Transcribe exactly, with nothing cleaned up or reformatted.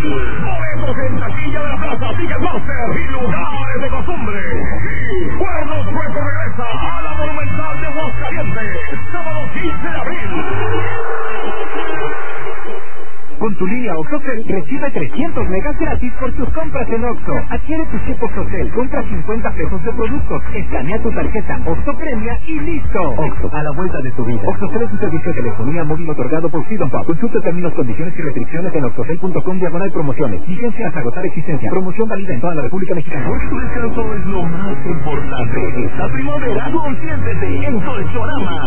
Boletos en taquilla de la plaza Ticketmaster y lugares de costumbre. Y Cuernos Records regresa a la Monumental de Aguascalientes, sábado quince de abril. Con tu línea OXXOCEL recibe trescientos megas gratis por tus compras en Oxxo. Adquiere tu chip OXXOCEL, compra cincuenta pesos de productos, escanea tu tarjeta Oxxo Premia y listo. Oxxo, a la vuelta de tu vida. OXXOCEL es un servicio de telefonía móvil otorgado por Freedom Pub. Consulta términos, condiciones y restricciones en oxxocel punto com diagonal promociones. Vigencia hasta agotar existencia. Promoción válida en toda la República Mexicana. Porque tu descanso es lo más importante. Esta primavera, consiéntete en Colchonama.